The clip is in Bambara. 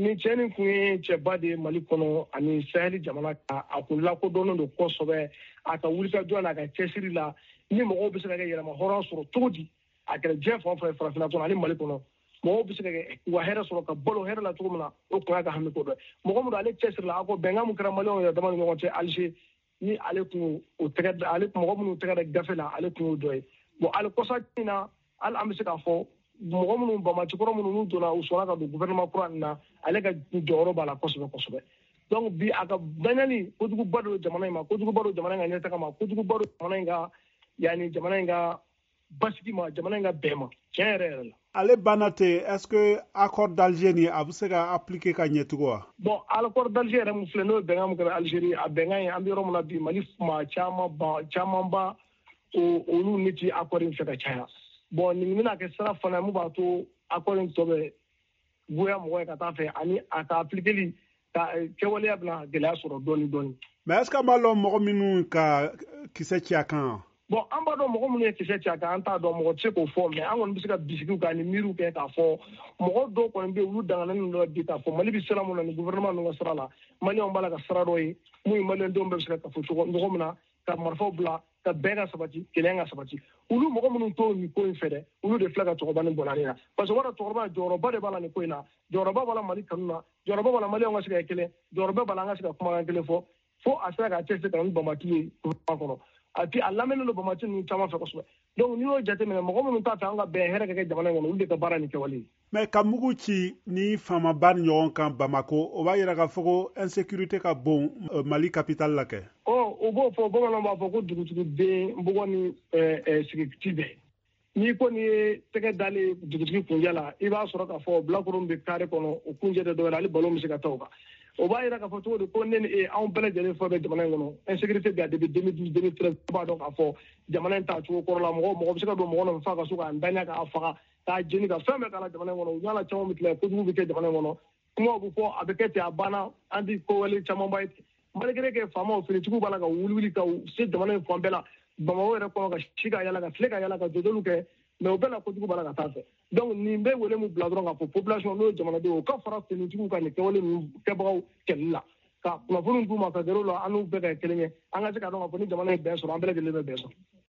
ni cɛni kun ye cɛba de Mali kɔnɔ ani Sahel jamana ka a kun lakodɔnnen don kosɛbɛ a ka wulikajɔ n'a ka cɛsiri la ni mɔgɔw bɛ se ka kɛ yɛlɛma hɔrɔn sɔrɔ cogo di a kɛra diɲɛ fan o fan farafinna kɔnɔ ani Mali kɔnɔ mɔgɔw bɛ se ka wa hɛrɛ sɔrɔ ka balo hɛrɛ la cogo min na o kun y'a ka hami ko dɔ mɔgɔ min ale cɛsiri la a ko bɛnkan min kɛra Maliyɛnw yɛrɛ dama ni ɲɔgɔn cɛ Alger ni ale kun o tɛgɛ ale mɔgɔ minnu tɛgɛ da gafe la ale kun y'o dɔ ye bon ale kɔsa in na hali an bɛ se k'a fɔ mɔgɔ minnu bamacikɔrɔ minnu n'u donna u sɔnna ka don gouvernement kura nin na ale ka jɔyɔrɔ b'a la kosɛbɛ kosɛbɛ donc bi a ka daɲali kojuguba don jamana in ma kojuguba don jamana in ka ɲɛtaga ma kojuguba don jamana in ka jamana in ka basigi ma jamana in ka bɛn ma tiɲɛ yɛrɛ yɛrɛ la. Ale banna ten est-ce que accord d'Alger ni a bɛ se ka appliquer ka ɲɛ cogo wa. bon accord d'Alger yɛrɛ mun filɛ n'o ye bɛnkan mun kɛra Algérie a bɛnkan ye an bɛ yɔrɔ min na bi Mali maa camanba olu ni ti accord in fɛ ka caya bon nin bɛna kɛ sira fana mun b'a to accord in tɔ bɛ goya mɔgɔ ye ka taa fɛ ani a ka appliquer ka kɛwaleya bɛna gɛlɛya sɔrɔ dɔɔni dɔɔni. mais est-ce que an b'a dɔn mɔgɔ minnu ka kisɛ ci a kan. bon an b'a dɔn mɔgɔ minnu ye kisɛ ci a kan an t'a dɔn mɔgɔ tɛ se k'o fɔ mais an kɔni bɛ se ka bisikiw kɛ ani miiriw kɛ k'a fɔ mɔgɔ dɔw kɔni bɛ yen olu danganen dɔ bi k'a fɔ Mali bɛ sira mun na ni gouvernement ninnu ka sira la Maliyɛnw b'a la ka sira dɔ ye mun ye Maliyɛndenw bɛɛ bɛ se ka kafo cogo min na ka marifaw bila ka bɛn ka sabati kɛlɛya ka sabati olu mɔgɔ minnu t'o nin ko in fɛ dɛ olu de filɛ ka tɔgɔba nin bɔnani na parce que wara tɔgɔba jɔyɔrɔba de b'a la nin ko in na jɔyɔrɔba b'a la Mali kanu na jɔyɔrɔba b'a la Maliyɛnw ka se ka kɛ kelen jɔyɔrɔba b'a la an ka se ka kumakan kelen fɔ fo a sera k'a cɛsiri ka ni Bamaki ye kɔnɔ a lamɛnnen don Bamaki ninnu caman fɛ kosɛbɛ donc n'i y'o jateminɛ mɔgɔ minnu t'a fɛ an ka bɛn hɛrɛ ka kɛ jamana in kɔnɔ olu de ka baara nin kɛwale ye. mais ka mugu ci ni faamaba ni ɲɔgɔn kan Bamako o b'a yira k'a fɔ ko insécurité ka bon Mali capitale la kɛ. o b'o fɔ bamananw b'a fɔ ko dugutigi den bɔgɔ ni sigiti bɛɛ n'i ko nin ye tɛgɛ dalen dugutigi kunjɛ la i b'a sɔrɔ k'a fɔ bilakoro bɛ carré kɔnɔ o kunjɛ de dɔwɛrɛ ale balo bɛ se ka taa o kan o b'a yira k'a fɔ cogo di ko ne ni e anw bɛɛ lajɛlen fɔ bɛ jamana in kɔnɔ insécurité bɛ yan depuis 2012 2013 b'a dɔn k'a fɔ jamana in taacogo kɔrɔ la mɔgɔ bɛ se ka don mɔgɔ nɔfɛ f'a ka so k'a daɲa k'a faga k'a jeni ka fɛn bɛɛ k'a la jamana in kɔnɔ u ɲana caman bɛ tila kojugu bɛ kɛ jamana in kɔnɔ kumaw bɛ fɔ a bɛ kɛ ten a banna an ti kowale camanba ye ten malgré que faamaw finitigiw b'a la ka wuli ka se jamana in fan bɛɛ la Bamako yɛrɛ kɔnɔ ka si ka yala ka tile ka yala ka jɔjɔliw kɛ mais o bɛɛ la kojugu b'a la ka taa fɛ donc nin bɛ wele min bila dɔrɔn k'a fɔ population n'o ye jamanadenw o ka fara finitigiw ka nin kɛwale ninnu kɛbagaw kɛlɛli la ka kunnafoni d'u ma ka gɛrɛ u la an n'u bɛɛ ka kɛ kelen ye an ka se k'a dɔn k'a fɔ ni jamana ye bɛn sɔrɔ an bɛɛ lajɛlen bɛ bɛn sɔrɔ.